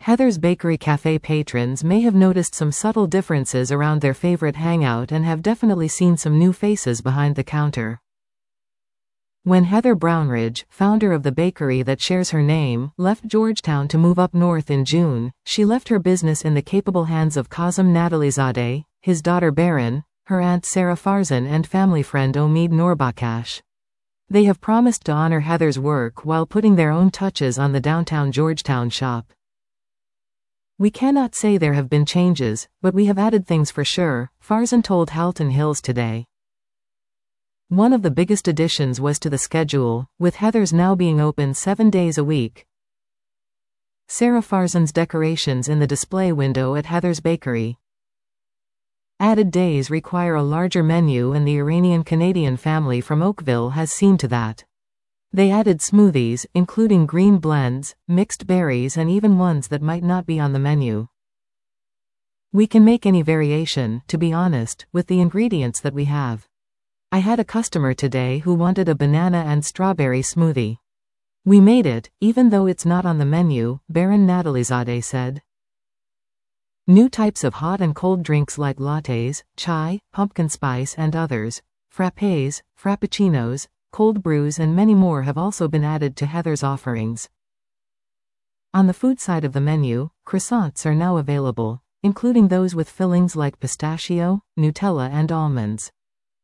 Heather's Bakery Cafe patrons may have noticed some subtle differences around their favorite hangout and have definitely seen some new faces behind the counter. When Heather Brownridge, founder of the bakery that shares her name, left Georgetown to move up north in June, she left her business in the capable hands of Kazem Natalizadeh, his daughter Baron, her aunt Sarah Farzan and family friend Omid Nourbakhash. They have promised to honor Heather's work while putting their own touches on the downtown Georgetown shop. "We cannot say there have been changes, but we have added things for sure," Farzan told Halton Hills today. One of the biggest additions was to the schedule, with Heather's now being open 7 days a week. Sarah Farzan's decorations in the display window at Heather's Bakery. Added days require a larger menu, and the Iranian-Canadian family from Oakville has seen to that. They added smoothies, including green blends, mixed berries and even ones that might not be on the menu. "We can make any variation, to be honest, with the ingredients that we have. I had a customer today who wanted a banana and strawberry smoothie. We made it, even though it's not on the menu," Baron Natalizadeh said. New types of hot and cold drinks like lattes, chai, pumpkin spice and others, frappés, frappuccinos, cold brews and many more have also been added to Heather's offerings. On the food side of the menu, croissants are now available, including those with fillings like pistachio, Nutella and almonds.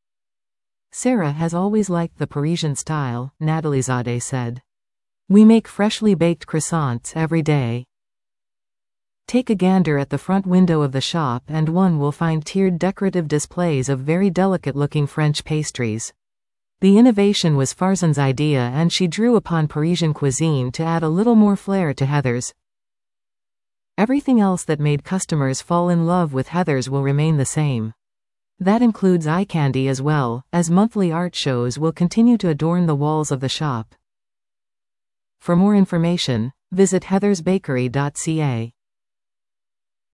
"Sarah has always liked the Parisian style," Natalizadeh said. "We make freshly baked croissants every day. Take a gander at the front window of the shop and one will find tiered decorative displays of very delicate-looking French pastries." The innovation was Farzan's idea and she drew upon Parisian cuisine to add a little more flair to Heather's. Everything else that made customers fall in love with Heather's will remain the same. That includes eye candy as well, as monthly art shows will continue to adorn the walls of the shop. For more information, visit heathersbakery.ca.